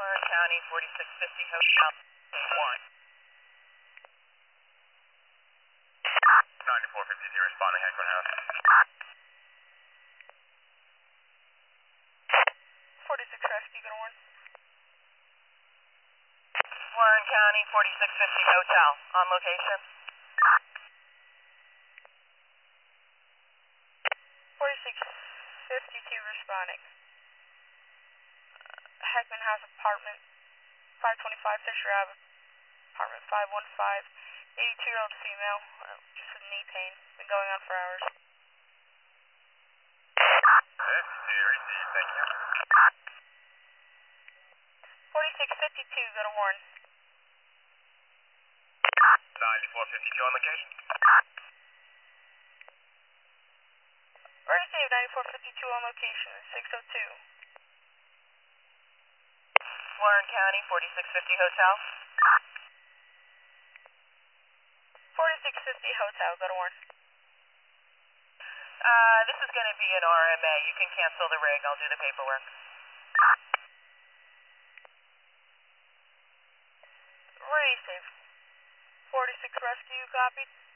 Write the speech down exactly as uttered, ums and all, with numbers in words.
Warren County, forty-six fifty Hotel, one. ninety-four fifty, responding, Heckman House. forty-six Rescue, go to one. Warren County, forty-six fifty Hotel, on location. forty-six fifty-two responding. Heckman House apartment, five twenty-five Fisher Avenue, apartment five one five, eighty-two-year-old female, uh, just with knee pain, been going on for hours. fifty, receive, thank you. forty-six fifty-two, go to Warren. ninety-four fifty-two on location. Already saved ninety-four fifty-two on location, six oh two. Warren County, forty-six fifty Hotel. forty-six fifty Hotel, go to Warren. Uh, this is going to be an R M A. You can cancel the rig. I'll do the paperwork. Already saved. forty-six Rescue, copied.